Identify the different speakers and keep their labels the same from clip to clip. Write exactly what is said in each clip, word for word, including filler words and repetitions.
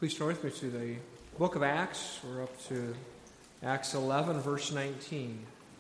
Speaker 1: Please turn with me to the book of Acts. We're up to Acts eleven, verse nineteen.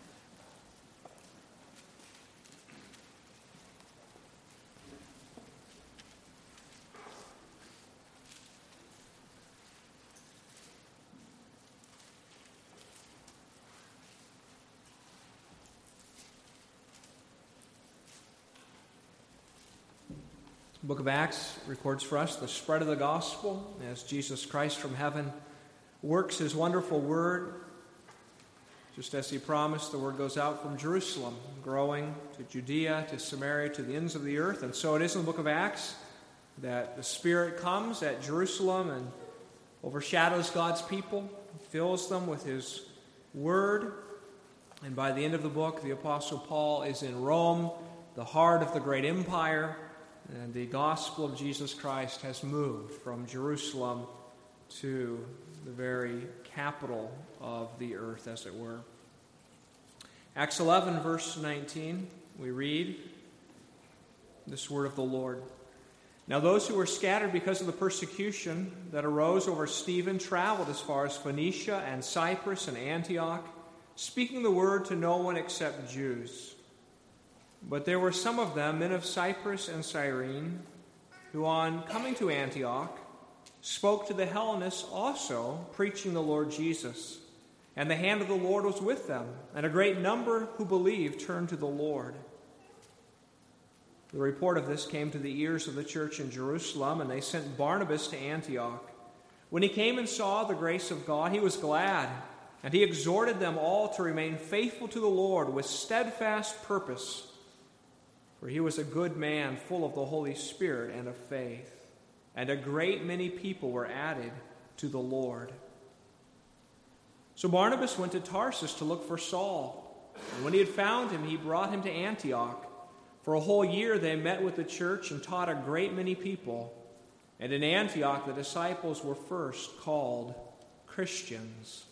Speaker 1: The book of Acts records for us the spread of the gospel as Jesus Christ from heaven works his wonderful word. Just as he promised, the word goes out from Jerusalem, growing to Judea, to Samaria, to the ends of the earth. And so it is in the book of Acts that the Spirit comes at Jerusalem and overshadows God's people, fills them with his word. And by the end of the book, the Apostle Paul is in Rome, the heart of the great empire. And the gospel of Jesus Christ has moved from Jerusalem to the very capital of the earth, as it were. Acts eleven, verse nineteen, we read this word of the Lord. Now those who were scattered because of the persecution that arose over Stephen traveled as far as Phoenicia and Cyprus and Antioch, speaking the word to no one except Jews. But there were some of them, men of Cyprus and Cyrene, who on coming to Antioch spoke to the Hellenists also, preaching the Lord Jesus. And the hand of the Lord was with them, and a great number who believed turned to the Lord. The report of this came to the ears of the church in Jerusalem, and they sent Barnabas to Antioch. When he came and saw the grace of God, he was glad, and he exhorted them all to remain faithful to the Lord with steadfast purpose. For he was a good man, full of the Holy Spirit and of faith. And a great many people were added to the Lord. So Barnabas went to Tarsus to look for Saul. And when he had found him, he brought him to Antioch. For a whole year they met with the church and taught a great many people. And in Antioch the disciples were first called Christians.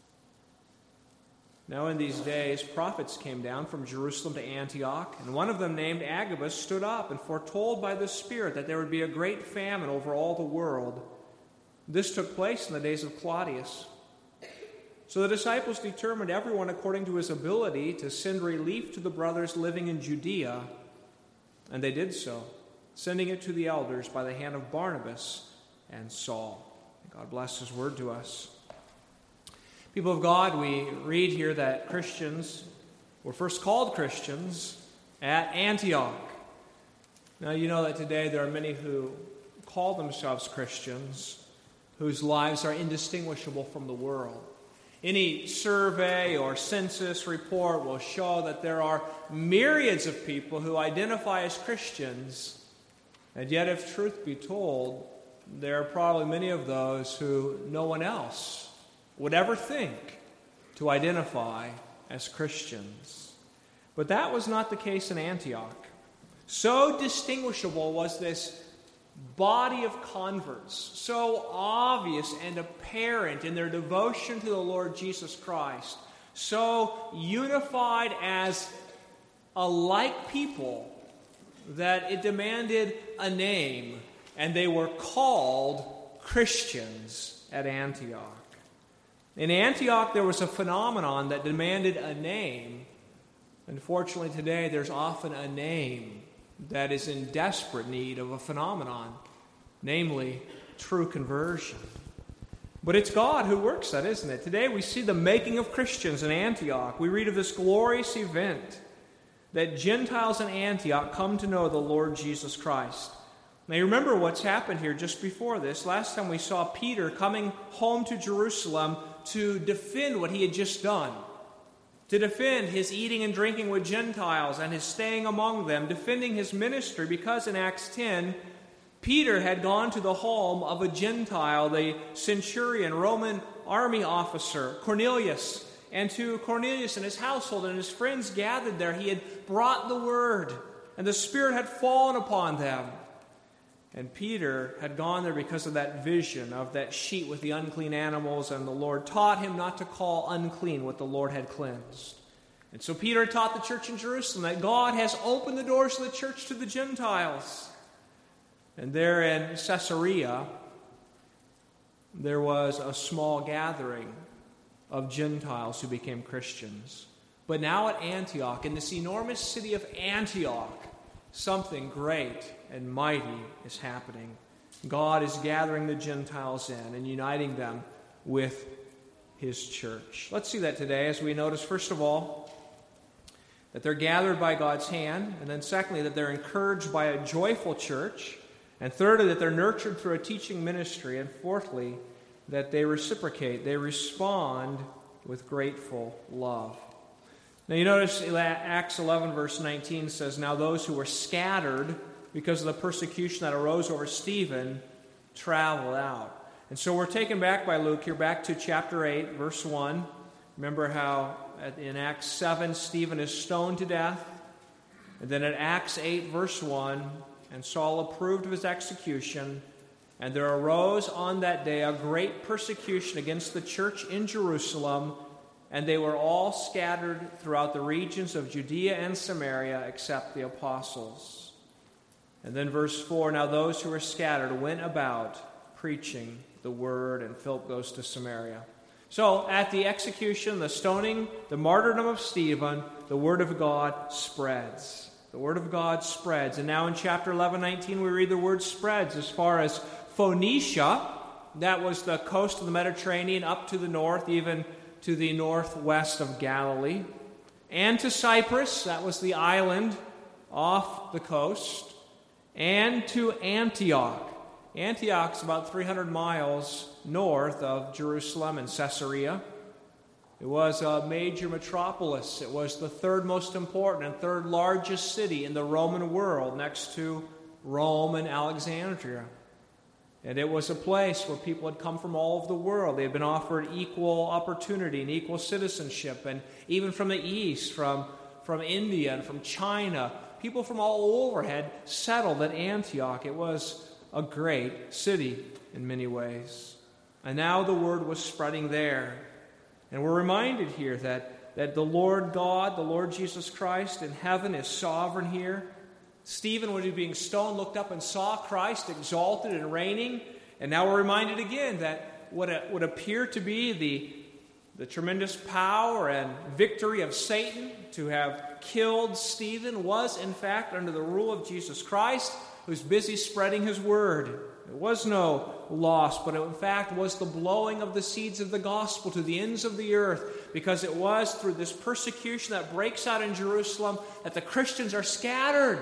Speaker 1: Now in these days, prophets came down from Jerusalem to Antioch, and one of them named Agabus stood up and foretold by the Spirit that there would be a great famine over all the world. This took place in the days of Claudius. So the disciples determined, everyone according to his ability, to send relief to the brothers living in Judea, and they did so, sending it to the elders by the hand of Barnabas and Saul. God bless his word to us. People of God, we read here that Christians were first called Christians at Antioch. Now, you know that today there are many who call themselves Christians whose lives are indistinguishable from the world. Any survey or census report will show that there are myriads of people who identify as Christians, and yet, if truth be told, there are probably many of those who no one else would ever think to identify as Christians. But that was not the case in Antioch. So distinguishable was this body of converts, so obvious and apparent in their devotion to the Lord Jesus Christ, so unified as a like people that it demanded a name, and they were called Christians at Antioch. In Antioch, there was a phenomenon that demanded a name. Unfortunately, today, there's often a name that is in desperate need of a phenomenon, namely true conversion. But it's God who works that, isn't it? Today, we see the making of Christians in Antioch. We read of this glorious event that Gentiles in Antioch come to know the Lord Jesus Christ. Now, you remember what's happened here just before this. Last time we saw Peter coming home to Jerusalem to defend what he had just done, to defend his eating and drinking with Gentiles and his staying among them, defending his ministry, because in Acts ten, Peter had gone to the home of a Gentile, the centurion, Roman army officer, Cornelius. And to Cornelius and his household and his friends gathered there, he had brought the word, and the Spirit had fallen upon them. And Peter had gone there because of that vision of that sheet with the unclean animals, and the Lord taught him not to call unclean what the Lord had cleansed. And so Peter taught the church in Jerusalem that God has opened the doors of the church to the Gentiles. And there in Caesarea, there was a small gathering of Gentiles who became Christians. But now at Antioch, in this enormous city of Antioch, something great and mighty is happening. God is gathering the Gentiles in and uniting them with his church. Let's see that today as we notice, first of all, that they're gathered by God's hand, and then secondly, that they're encouraged by a joyful church, and thirdly, that they're nurtured through a teaching ministry, and fourthly, that they reciprocate, they respond with grateful love. Now you notice Acts eleven verse nineteen says, "Now those who were scattered because of the persecution that arose over Stephen traveled out." And so we're taken back by Luke here, back to chapter eight, verse one. Remember how in Acts seven, Stephen is stoned to death. And then at Acts eight, verse one, "And Saul approved of his execution. And there arose on that day a great persecution against the church in Jerusalem, and they were all scattered throughout the regions of Judea and Samaria, except the apostles." And then verse four, "Now those who were scattered went about preaching the word," and Philip goes to Samaria. So at the execution, the stoning, the martyrdom of Stephen, the word of God spreads. The word of God spreads. And now in chapter eleven, nineteen, we read the word spreads as far as Phoenicia. That was the coast of the Mediterranean up to the north, even to the northwest of Galilee. And to Cyprus, that was the island off the coast. And to Antioch. Antioch's about three hundred miles north of Jerusalem and Caesarea. It was a major metropolis. It was the third most important and third largest city in the Roman world, next to Rome and Alexandria. And it was a place where people had come from all over the world. They had been offered equal opportunity and equal citizenship. And even from the east, from, from India and from China, people from all over had settled at Antioch. It was a great city in many ways. And now the word was spreading there. And we're reminded here that, that the Lord God, the Lord Jesus Christ in heaven is sovereign here. Stephen, when he was being stoned, looked up and saw Christ exalted and reigning. And now we're reminded again that what would appear to be the, the tremendous power and victory of Satan to have killed Stephen was, in fact, under the rule of Jesus Christ, who's busy spreading his word. It was no loss, but it in fact was the blowing of the seeds of the gospel to the ends of the earth, because it was through this persecution that breaks out in Jerusalem that the Christians are scattered.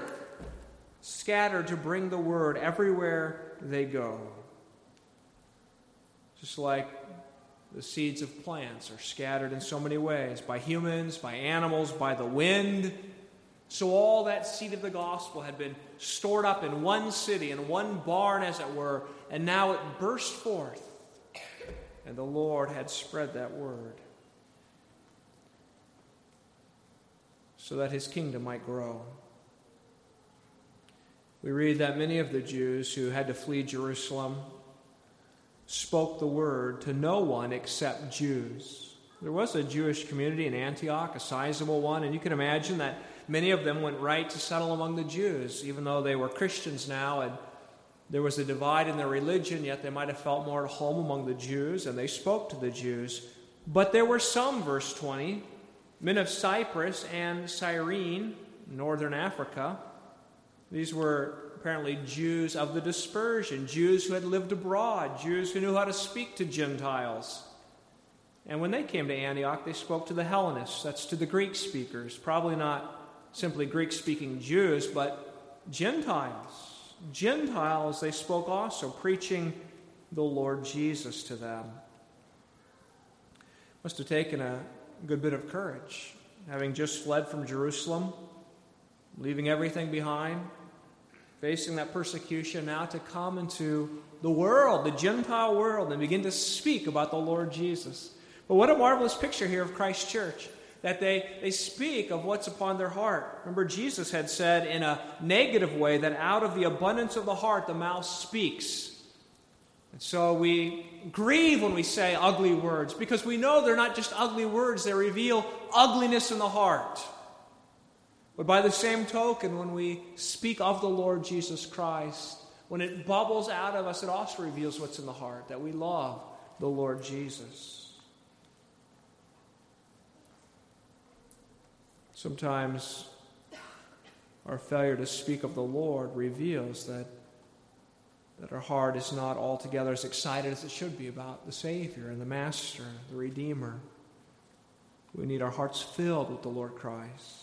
Speaker 1: Scattered to bring the word everywhere they go. Just like the seeds of plants are scattered in so many ways, by humans, by animals, by the wind. So all that seed of the gospel had been stored up in one city, in one barn as it were, and now it burst forth. And the Lord had spread that word so that his kingdom might grow. We read that many of the Jews who had to flee Jerusalem spoke the word to no one except Jews. There was a Jewish community in Antioch, a sizable one, and you can imagine that many of them went right to settle among the Jews, even though they were Christians now, and there was a divide in their religion, yet they might have felt more at home among the Jews, and they spoke to the Jews. But there were some, verse twenty, men of Cyprus and Cyrene, northern Africa. These were apparently Jews of the dispersion, Jews who had lived abroad, Jews who knew how to speak to Gentiles. And when they came to Antioch, they spoke to the Hellenists, that's to the Greek speakers, probably not simply Greek-speaking Jews, but Gentiles. Gentiles they spoke also, preaching the Lord Jesus to them. Must have taken a good bit of courage, having just fled from Jerusalem, leaving everything behind, facing that persecution, now to come into the world, the Gentile world, and begin to speak about the Lord Jesus. But what a marvelous picture here of Christ's church, that they, they speak of what's upon their heart. Remember, Jesus had said in a negative way that out of the abundance of the heart, the mouth speaks. And so we grieve when we say ugly words, because we know they're not just ugly words, they reveal ugliness in the heart. But by the same token, when we speak of the Lord Jesus Christ, when it bubbles out of us, it also reveals what's in the heart, that we love the Lord Jesus. Sometimes our failure to speak of the Lord reveals that, that our heart is not altogether as excited as it should be about the Savior and the Master, the Redeemer. We need our hearts filled with the Lord Christ.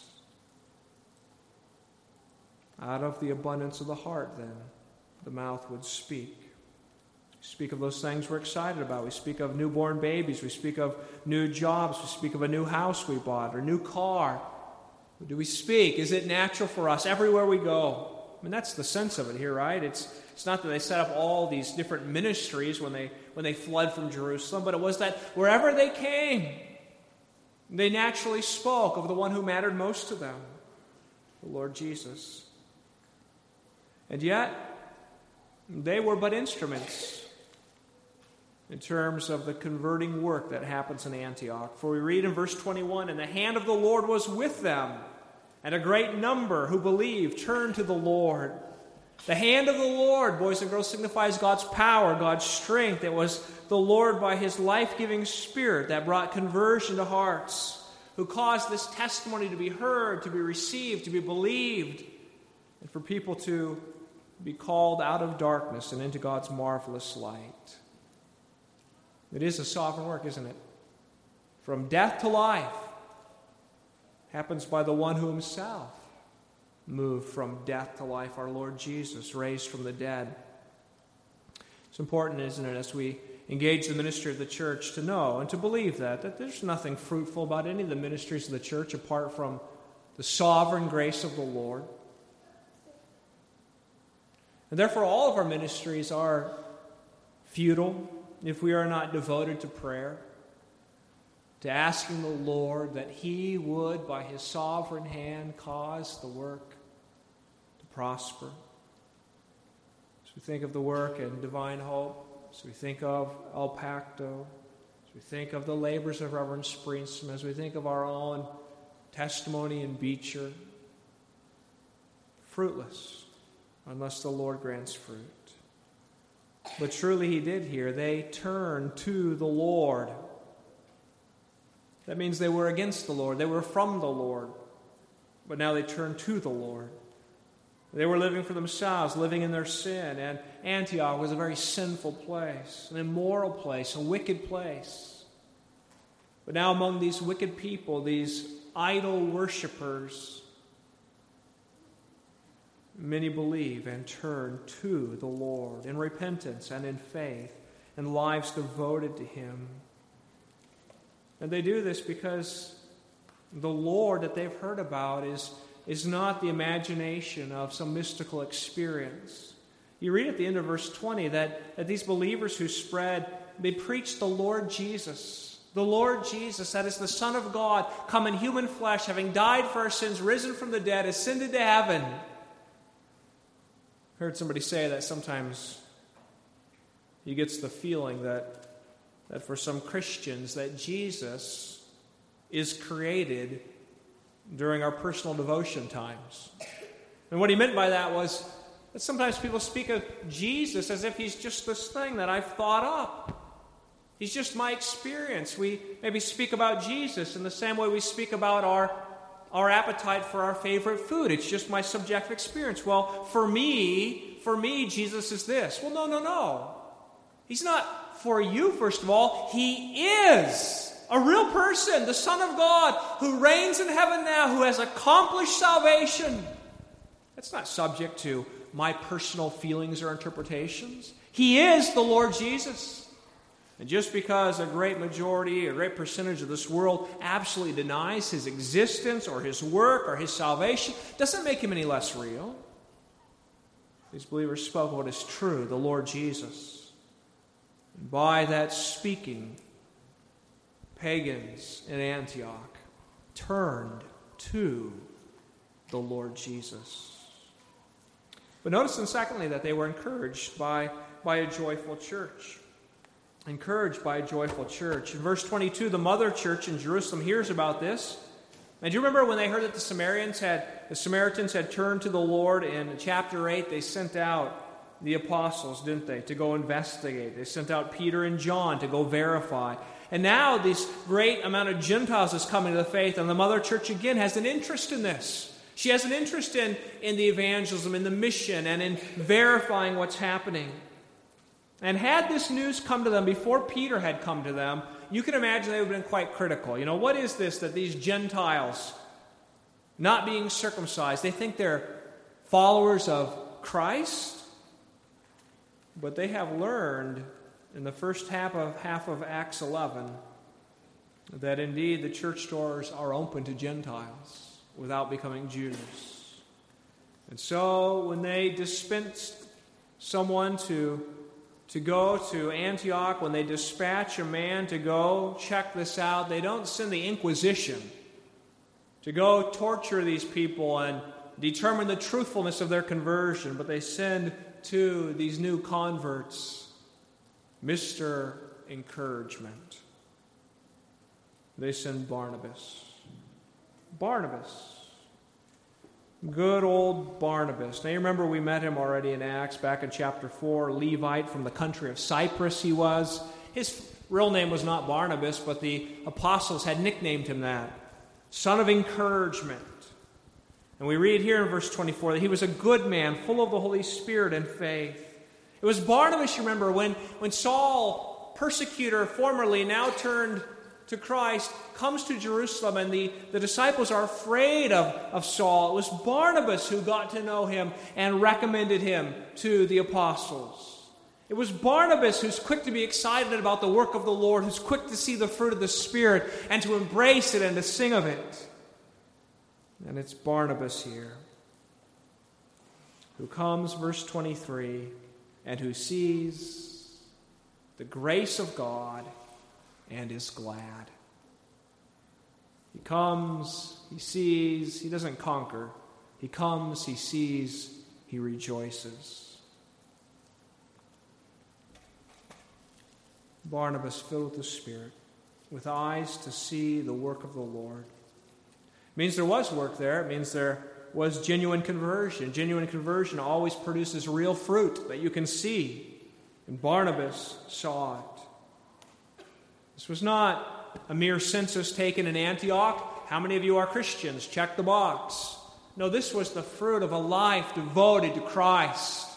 Speaker 1: Out of the abundance of the heart, then, the mouth would speak. We speak of those things we're excited about. We speak of newborn babies. We speak of new jobs. We speak of a new house we bought or new car. Do we speak? Is it natural for us everywhere we go? I mean, that's the sense of it here, right? It's it's not that they set up all these different ministries when they when they fled from Jerusalem, but it was that wherever they came, they naturally spoke of the one who mattered most to them, the Lord Jesus. And yet, they were but instruments in terms of the converting work that happens in Antioch. For we read in verse twenty-one, "And the hand of the Lord was with them, and a great number who believed turned to the Lord." The hand of the Lord, boys and girls, signifies God's power, God's strength. It was the Lord by His life-giving Spirit that brought conversion to hearts, who caused this testimony to be heard, to be received, to be believed, and for people to be called out of darkness and into God's marvelous light. It is a sovereign work, isn't it? From death to life happens by the one who Himself moved from death to life, our Lord Jesus, raised from the dead. It's important, isn't it, as we engage the ministry of the church, to know and to believe that, that there's nothing fruitful about any of the ministries of the church apart from the sovereign grace of the Lord. And therefore, all of our ministries are futile if we are not devoted to prayer, to asking the Lord that He would, by His sovereign hand, cause the work to prosper. As we think of the work in Divine Hope, as we think of El Pacto, as we think of the labors of Reverend Springston, as we think of our own testimony in Beecher, fruitless unless the Lord grants fruit. But truly He did here. They turned to the Lord. That means they were against the Lord. They were from the Lord. But now they turned to the Lord. They were living for themselves, living in their sin. And Antioch was a very sinful place, an immoral place, a wicked place. But now among these wicked people, these idol worshipers, many believe and turn to the Lord in repentance and in faith and lives devoted to Him. And they do this because the Lord that they've heard about is, is not the imagination of some mystical experience. You read at the end of verse twenty that, that these believers who spread, they preached the Lord Jesus. The Lord Jesus, that is the Son of God, come in human flesh, having died for our sins, risen from the dead, ascended to heaven. I heard somebody say that sometimes he gets the feeling that that for some Christians that Jesus is created during our personal devotion times. And what he meant by that was that sometimes people speak of Jesus as if He's just this thing that I've thought up. He's just my experience. We maybe speak about Jesus in the same way we speak about our Our appetite for our favorite food. It's just my subjective experience. Well, for me, for me, Jesus is this. Well, no, no, no. He's not for you, first of all. He is a real person, the Son of God, who reigns in heaven now, who has accomplished salvation. That's not subject to my personal feelings or interpretations. He is the Lord Jesus. And just because a great majority, a great percentage of this world absolutely denies His existence or His work or His salvation, doesn't make Him any less real. These believers spoke of what is true, the Lord Jesus. And by that speaking, pagans in Antioch turned to the Lord Jesus. But notice then, secondly, that they were encouraged by, by a joyful church. Encouraged by a joyful church. In verse twenty-two, the mother church in Jerusalem hears about this. And do you remember when they heard that the Samaritans had, the Samaritans had turned to the Lord in chapter eight, they sent out the apostles, didn't they, to go investigate. They sent out Peter and John to go verify. And now this great amount of Gentiles is coming to the faith, and the Mother Church again has an interest in this. She has an interest in, in the evangelism, in the mission, and in verifying what's happening. And had this news come to them before Peter had come to them, you can imagine they would have been quite critical. You know, what is this that these Gentiles, not being circumcised, they think they're followers of Christ? But they have learned in the first half of, half of Acts eleven that indeed the church doors are open to Gentiles without becoming Jews. And so when they dispensed someone to, to go to Antioch, when they dispatch a man to go check this out, they don't send the Inquisition to go torture these people and determine the truthfulness of their conversion, but they send to these new converts Mister Encouragement. They send Barnabas. Barnabas. Good old Barnabas. Now you remember we met him already in Acts back in chapter four. Levite from the country of Cyprus he was. His real name was not Barnabas, but the apostles had nicknamed him that. Son of Encouragement. And we read here in verse twenty-four that he was a good man, full of the Holy Spirit and faith. It was Barnabas, you remember, when, when Saul, persecutor formerly, now turned to Christ, comes to Jerusalem and the, the disciples are afraid of, of Saul. It was Barnabas who got to know him and recommended him to the apostles. It was Barnabas who's quick to be excited about the work of the Lord, who's quick to see the fruit of the Spirit and to embrace it and to sing of it. And it's Barnabas here who comes, verse twenty-three, and who sees the grace of God and is glad. He comes, he sees, he doesn't conquer. He comes, he sees, he rejoices. Barnabas, filled with the Spirit, with eyes to see the work of the Lord. It means there was work there. It means there was genuine conversion. Genuine conversion always produces real fruit that you can see. And Barnabas saw it. This was not a mere census taken in Antioch. How many of you are Christians? Check the box. No, this was the fruit of a life devoted to Christ.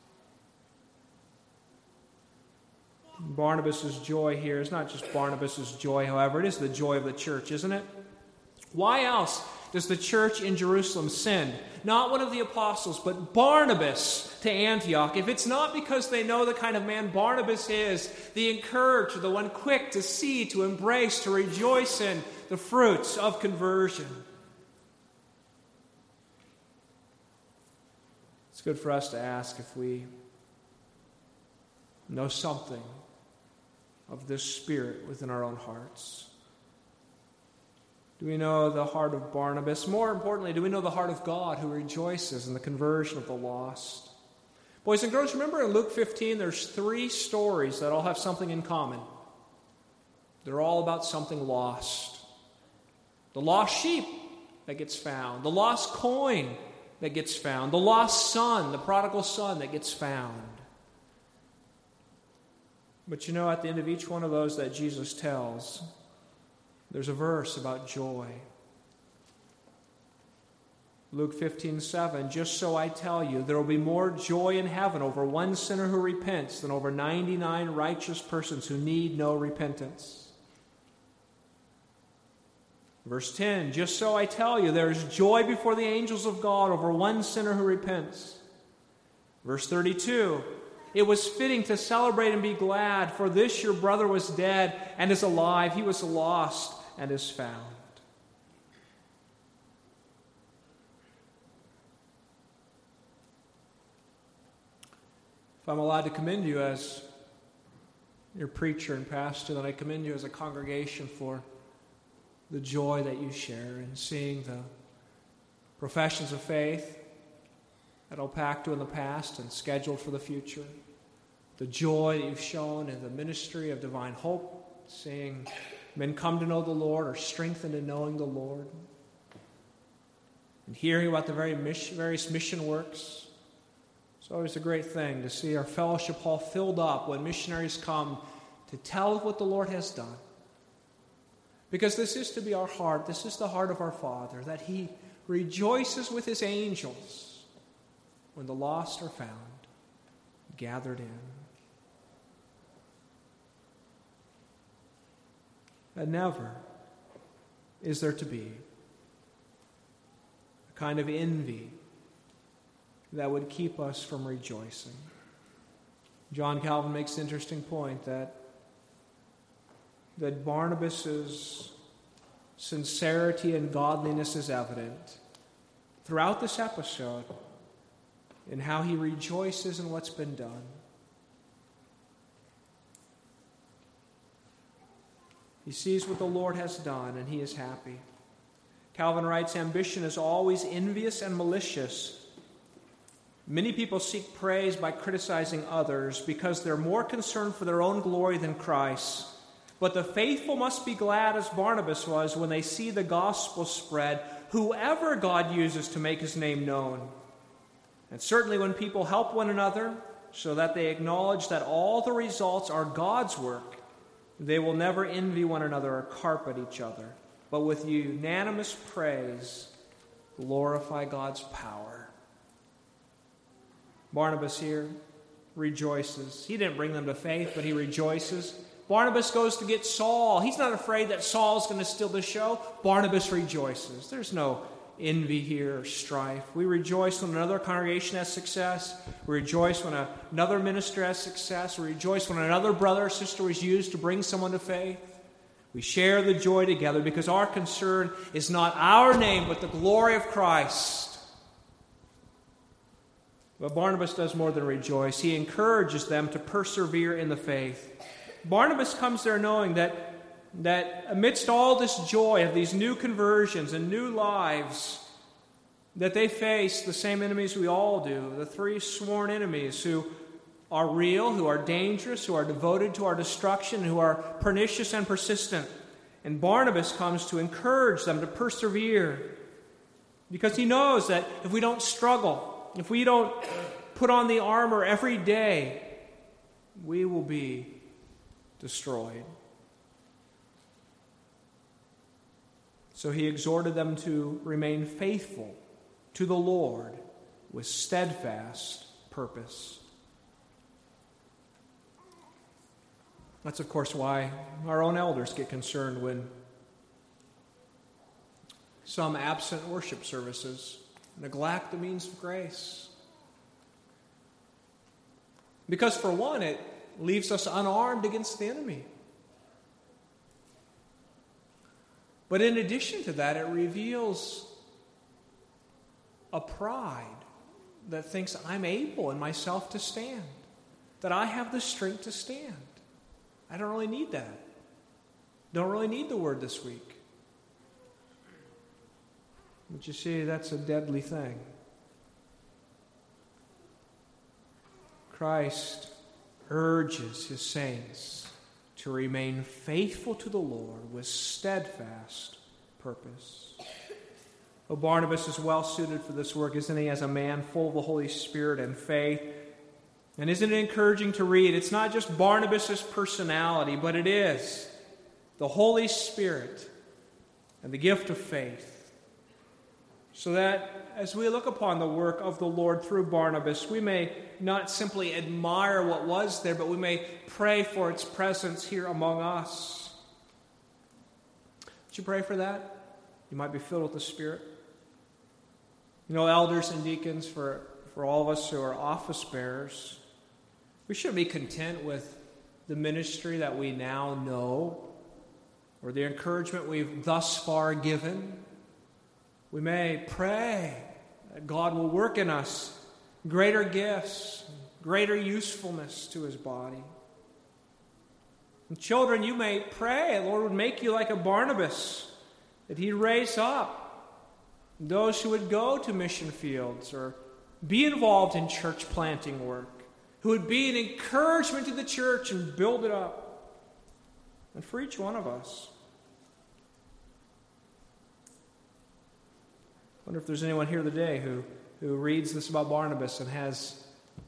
Speaker 1: Barnabas' joy here is not just Barnabas' joy, however. It is the joy of the church, isn't it? Why else does the church in Jerusalem send not one of the apostles, but Barnabas to Antioch? If it's not because they know the kind of man Barnabas is, the encourager, the one quick to see, to embrace, to rejoice in the fruits of conversion. It's good for us to ask if we know something of this Spirit within our own hearts. Do we know the heart of Barnabas? More importantly, do we know the heart of God who rejoices in the conversion of the lost? Boys and girls, remember in Luke fifteen, there's three stories that all have something in common. They're all about something lost. The lost sheep that gets found. The lost coin that gets found. The lost son, the prodigal son that gets found. But you know, at the end of each one of those that Jesus tells, there's a verse about joy. Luke fifteen seven, just so I tell you, there will be more joy in heaven over one sinner who repents than over ninety-nine righteous persons who need no repentance. Verse ten, just so I tell you, there is joy before the angels of God over one sinner who repents. Verse thirty-two, it was fitting to celebrate and be glad, for this your brother was dead and is alive. He was lost and is found. If I'm allowed to commend you as your preacher and pastor, then I commend you as a congregation for the joy that you share in seeing the professions of faith at El Pacto in the past and scheduled for the future. The joy that you've shown in the ministry of Divine Hope, seeing men come to know the Lord or strengthened in knowing the Lord. And hearing about the very mission, various mission works. It's always a great thing to see our fellowship hall filled up when missionaries come to tell of what the Lord has done. Because this is to be our heart. This is the heart of our Father, that He rejoices with His angels when the lost are found, gathered in. And never is there to be a kind of envy that would keep us from rejoicing. John Calvin makes the interesting point that, that Barnabas's sincerity and godliness is evident throughout this episode in how he rejoices in what's been done. He sees what the Lord has done, and he is happy. Calvin writes, ambition is always envious and malicious. Many people seek praise by criticizing others because they're more concerned for their own glory than Christ. But the faithful must be glad, as Barnabas was, when they see the gospel spread, whoever God uses to make His name known. And certainly when people help one another so that they acknowledge that all the results are God's work, they will never envy one another or carp at each other, but with unanimous praise glorify God's power. Barnabas here rejoices. He didn't bring them to faith, but he rejoices. Barnabas goes to get Saul. He's not afraid that Saul's going to steal the show. Barnabas rejoices. There's no envy here or strife. We rejoice when another congregation has success. We rejoice when another minister has success. We rejoice when another brother or sister was used to bring someone to faith. We share the joy together because our concern is not our name, but the glory of Christ. But Barnabas does more than rejoice. He encourages them to persevere in the faith. Barnabas comes there knowing that, that amidst all this joy of these new conversions and new lives, that they face the same enemies we all do, the three sworn enemies who are real, who are dangerous, who are devoted to our destruction, who are pernicious and persistent. And Barnabas comes to encourage them to persevere because he knows that if we don't struggle, if we don't put on the armor every day, we will be destroyed. So he exhorted them to remain faithful to the Lord with steadfast purpose. That's, of course, why our own elders get concerned when some absent worship services neglect the means of grace. Because, for one, it leaves us unarmed against the enemy. But in addition to that, it reveals a pride that thinks I'm able in myself to stand, that I have the strength to stand. I don't really need that. Don't really need the word this week. But you see, that's a deadly thing. Christ urges His saints to remain faithful to the Lord with steadfast purpose. Oh, Barnabas is well suited for this work, isn't he, as a man full of the Holy Spirit and faith? And isn't it encouraging to read? It's not just Barnabas' personality, but it is the Holy Spirit and the gift of faith. So that as we look upon the work of the Lord through Barnabas, we may not simply admire what was there, but we may pray for its presence here among us. Would you pray for that? You might be filled with the Spirit. You know, elders and deacons, for, for all of us who are office bearers, we shouldn't be content with the ministry that we now know or the encouragement we've thus far given. We may pray that God will work in us greater gifts, greater usefulness to His body. And children, you may pray the Lord would make you like a Barnabas, that He'd raise up those who would go to mission fields or be involved in church planting work, who would be an encouragement to the church and build it up. And for each one of us, I wonder if there's anyone here today who, who reads this about Barnabas and has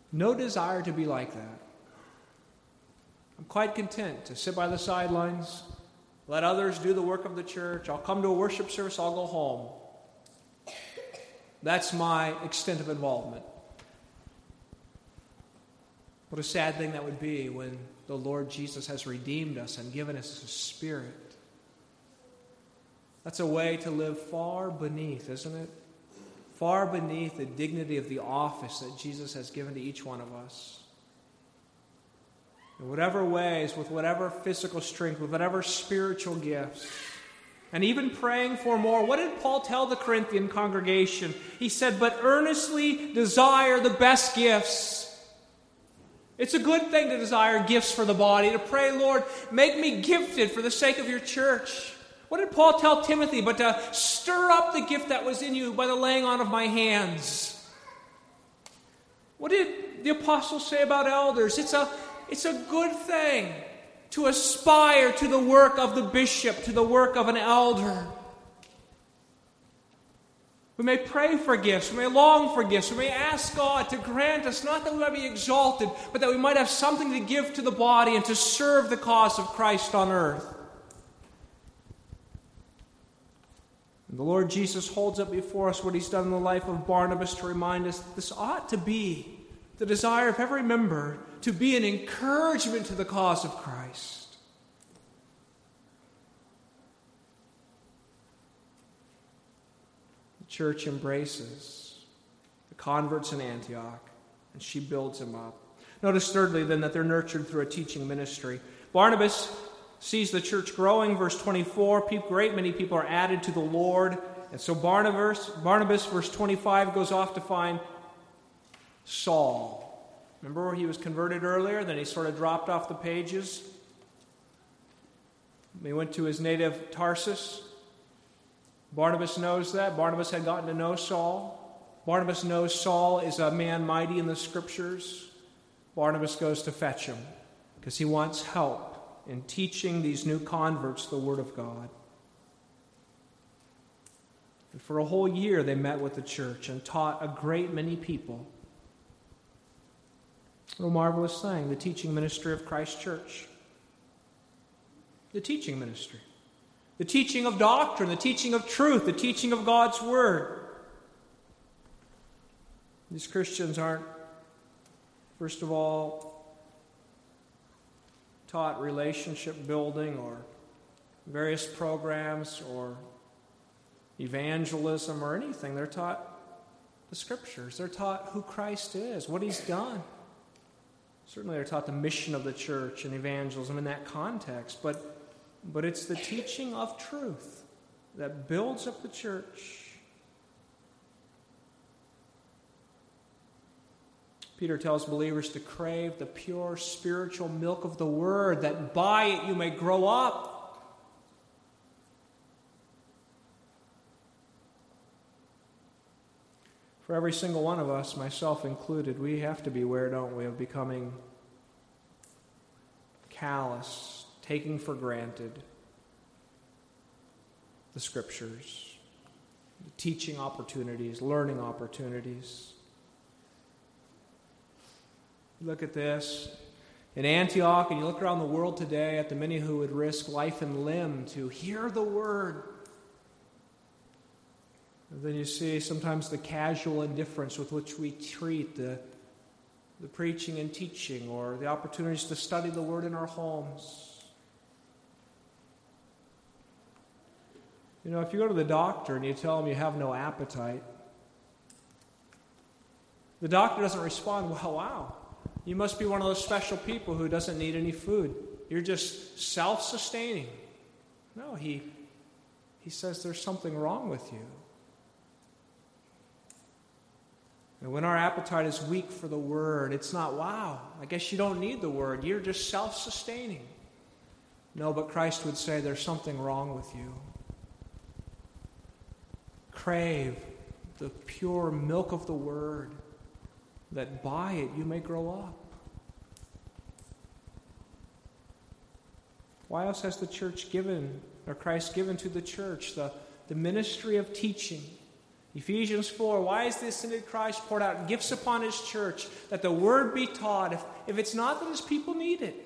Speaker 1: No desire to be like that. I'm quite content to sit by the sidelines, let others do the work of the church. I'll come to a worship service, I'll go home. That's my extent of involvement. What a sad thing that would be when the Lord Jesus has redeemed us and given us His Spirit. That's a way to live far beneath, isn't it? Far beneath the dignity of the office that Jesus has given to each one of us. In whatever ways, with whatever physical strength, with whatever spiritual gifts, and even praying for more. What did Paul tell the Corinthian congregation? He said, but earnestly desire the best gifts. It's a good thing to desire gifts for the body, to pray, Lord, make me gifted for the sake of your church. What did Paul tell Timothy? But to stir up the gift that was in you by the laying on of my hands. What did the apostles say about elders? It's a, it's a good thing to aspire to the work of the bishop, to the work of an elder. We may pray for gifts, we may long for gifts, we may ask God to grant us, not that we might be exalted, but that we might have something to give to the body and to serve the cause of Christ on earth. And the Lord Jesus holds up before us what He's done in the life of Barnabas to remind us that this ought to be the desire of every member to be an encouragement to the cause of Christ. The church embraces the converts in Antioch, and she builds them up. Notice thirdly then that they're nurtured through a teaching ministry. Barnabas sees the church growing, verse twenty-four, a great many people are added to the Lord. And so Barnabas, Barnabas, verse twenty-five, goes off to find Saul. Remember where he was converted earlier? Then he sort of dropped off the pages. He went to his native Tarsus. Barnabas knows that. Barnabas had gotten to know Saul. Barnabas knows Saul is a man mighty in the Scriptures. Barnabas goes to fetch him because he wants help in teaching these new converts the Word of God. And for a whole year they met with the church and taught a great many people. What a marvelous thing, the teaching ministry of Christ Church. The teaching ministry. The teaching of doctrine, the teaching of truth, the teaching of God's Word. These Christians aren't, first of all, taught relationship building or various programs or evangelism or anything. They're taught the Scriptures. They're taught who Christ is, what He's done. Certainly they're taught the mission of the church and evangelism in that context, but But it's the teaching of truth that builds up the church. Peter tells believers to crave the pure spiritual milk of the Word, that by it you may grow up. For every single one of us, myself included, we have to beware, don't we, of becoming callous, taking for granted the Scriptures, the teaching opportunities, learning opportunities. Look at this. In Antioch, and you look around the world today at the many who would risk life and limb to hear the Word. And then you see sometimes the casual indifference with which we treat the, the preaching and teaching or the opportunities to study the Word in our homes. You know, if you go to the doctor and you tell him you have no appetite, the doctor doesn't respond, well, wow, you must be one of those special people who doesn't need any food. You're just self-sustaining. No, he, he says there's something wrong with you. And when our appetite is weak for the Word, it's not, wow, I guess you don't need the Word. You're just self-sustaining. No, but Christ would say there's something wrong with you. Crave the pure milk of the Word, that by it you may grow up. Why else has the church given, or Christ given to the church, the, the ministry of teaching? Ephesians four, why is the ascended Christ poured out gifts upon his church, that the word be taught, if, if it's not that his people need it?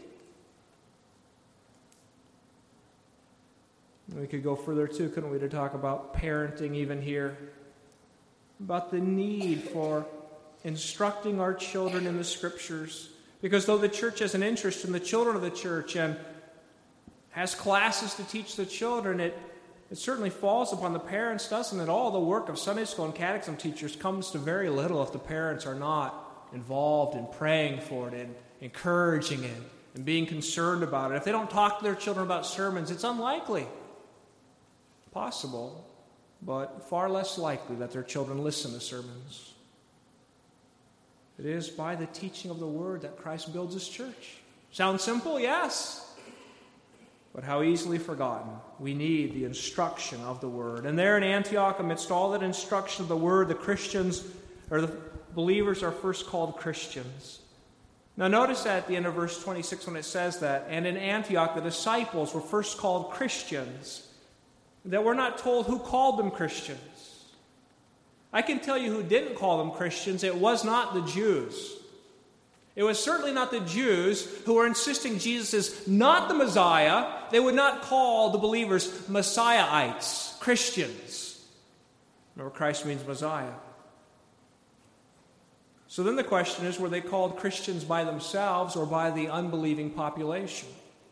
Speaker 1: We could go further too, couldn't we, to talk about parenting even here, about the need for instructing our children in the Scriptures. Because though the church has an interest in the children of the church and has classes to teach the children, it, it certainly falls upon the parents, doesn't it? All the work of Sunday school and catechism teachers comes to very little if the parents are not involved in praying for it and encouraging it and being concerned about it. If they don't talk to their children about sermons, it's unlikely. Possible, but far less likely that their children listen to sermons. It is by the teaching of the Word that Christ builds His church. Sounds simple? Yes. But how easily forgotten. We need the instruction of the Word. And there in Antioch, amidst all that instruction of the Word, the Christians, or the believers, are first called Christians. Now notice that at the end of verse twenty-six when it says that, and in Antioch the disciples were first called Christians. That we're not told who called them Christians. I can tell you who didn't call them Christians. It was not the Jews. It was certainly not the Jews who were insisting Jesus is not the Messiah. They would not call the believers Messiahites, Christians. Remember, Christ means Messiah. So then the question is, were they called Christians by themselves or by the unbelieving population?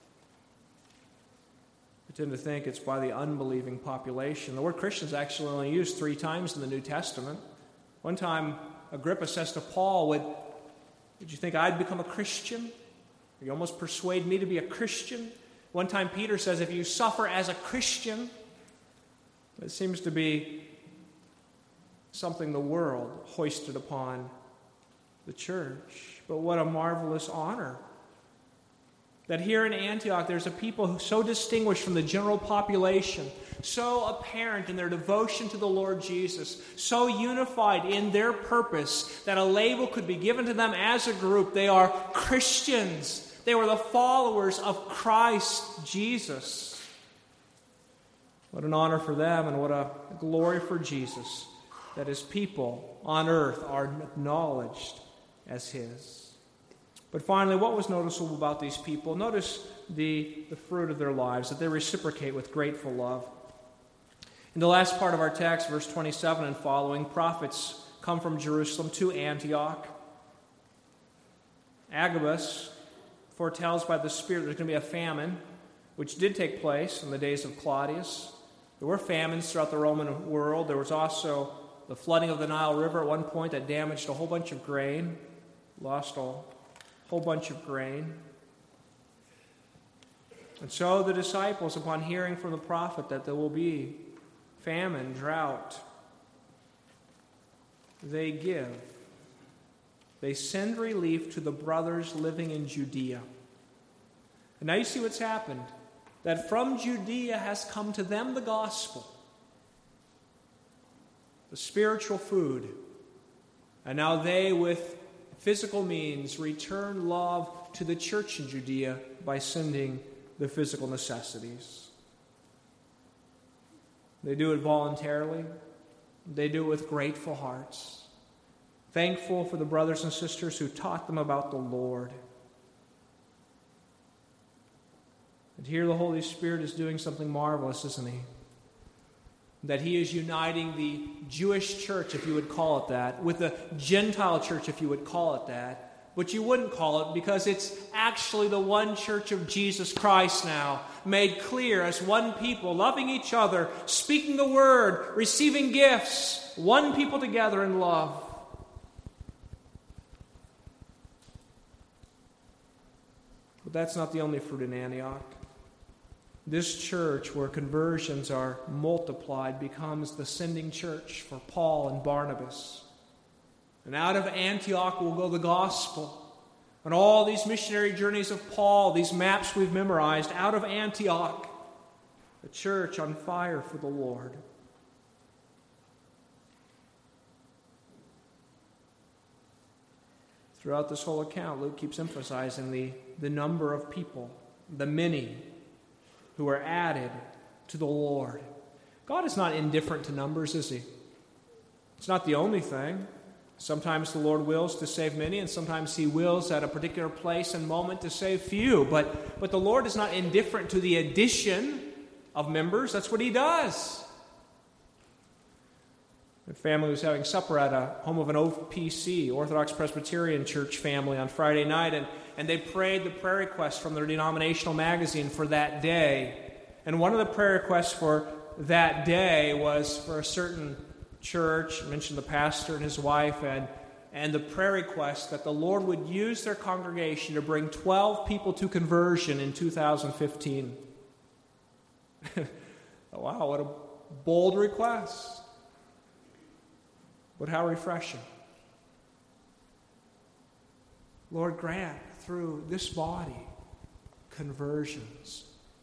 Speaker 1: I tend to think it's by the unbelieving population. The word Christian is actually only used three times in the New Testament. One time, Agrippa says to Paul, would, would you think I'd become a Christian? You almost persuade me to be a Christian? One time, Peter says, if you suffer as a Christian, it seems to be something the world hoisted upon the church. But what a marvelous honor. That here in Antioch, there's a people who so distinguished from the general population, so apparent in their devotion to the Lord Jesus, so unified in their purpose that a label could be given to them as a group. They are Christians. They were the followers of Christ Jesus. What an honor for them and what a glory for Jesus that His people on earth are acknowledged as His. But finally, what was noticeable about these people? Notice the, the fruit of their lives, that they reciprocate with grateful love. In the last part of our text, verse twenty-seven and following, prophets come from Jerusalem to Antioch. Agabus foretells by the Spirit there's going to be a famine, which did take place in the days of Claudius. There were famines throughout the Roman world. There was also the flooding of the Nile River at one point that damaged a whole bunch of grain, lost all. whole bunch of grain. And so the disciples, upon hearing from the prophet that there will be famine, drought, they give. They send relief to the brothers living in Judea. And now you see what's happened. That from Judea has come to them the gospel, the spiritual food. And now they, with physical means, return love to the church in Judea by sending the physical necessities. They do it voluntarily. They do it with grateful hearts, thankful for the brothers and sisters who taught them about the Lord. And here the Holy Spirit is doing something marvelous, isn't He? That He is uniting the Jewish church, if you would call it that, with the Gentile church, if you would call it that. But you wouldn't call it, because it's actually the one church of Jesus Christ now, made clear as one people, loving each other, speaking the word, receiving gifts, one people together in love. But that's not the only fruit in Antioch. This church, where conversions are multiplied, becomes the sending church for Paul and Barnabas. And out of Antioch will go the gospel. And all these missionary journeys of Paul, these maps we've memorized, out of Antioch, a church on fire for the Lord. Throughout this whole account, Luke keeps emphasizing the, the number of people, the many who are added to the Lord. God is not indifferent to numbers, is He? It's not the only thing. Sometimes the Lord wills to save many, and sometimes he wills at a particular place and moment to save few. But, but the Lord is not indifferent to the addition of members. That's what he does. The family was having supper at a home of an O P C, Orthodox Presbyterian Church family, on Friday night, and, and they prayed the prayer request from their denominational magazine for that day. And one of the prayer requests for that day was for a certain church. I mentioned the pastor and his wife, and, and the prayer request that the Lord would use their congregation to bring twelve people to conversion in two thousand fifteen. Wow, what a bold request. But how refreshing. Lord, grant through this body conversions.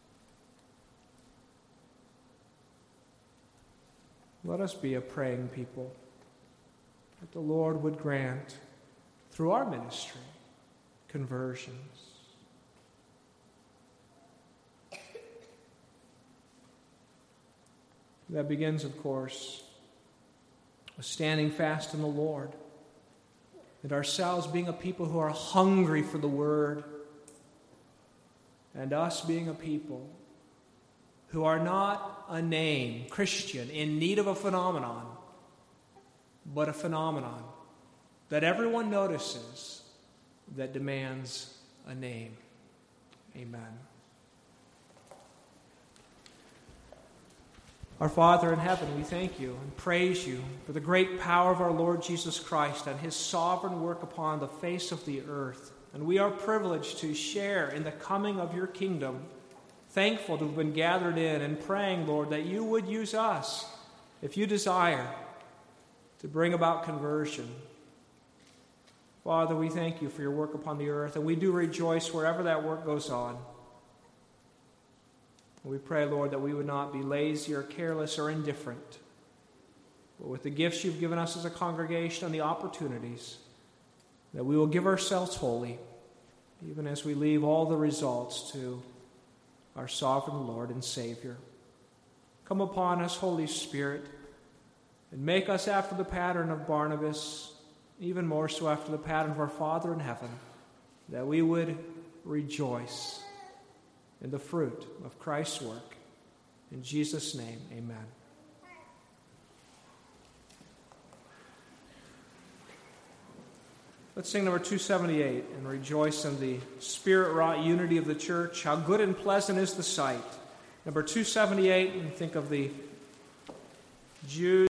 Speaker 1: Let us be a praying people, that the Lord would grant, through our ministry, conversions. That begins, of course, with standing fast in the Lord, and ourselves being a people who are hungry for the Word, and us being a people who are not a name, Christian, in need of a phenomenon, but a phenomenon that everyone notices that demands a name. Amen. Our Father in heaven, we thank you and praise you for the great power of our Lord Jesus Christ and his sovereign work upon the face of the earth. And we are privileged to share in the coming of your kingdom, thankful to have been gathered in and praying, Lord, that you would use us, if you desire, to bring about conversion. Father, we thank you for your work upon the earth, and we do rejoice wherever that work goes on. We pray, Lord, that we would not be lazy or careless or indifferent, but with the gifts you've given us as a congregation and the opportunities, that we will give ourselves wholly, even as we leave all the results to our sovereign Lord and Savior. Come upon us, Holy Spirit, and make us after the pattern of Barnabas, even more so after the pattern of our Father in heaven, that we would rejoice in the fruit of Christ's work. In Jesus' name, amen. Let's sing number two seventy-eight and rejoice in the Spirit-wrought unity of the church. How good and pleasant is the sight. Number two seventy-eight, and think of the Jews.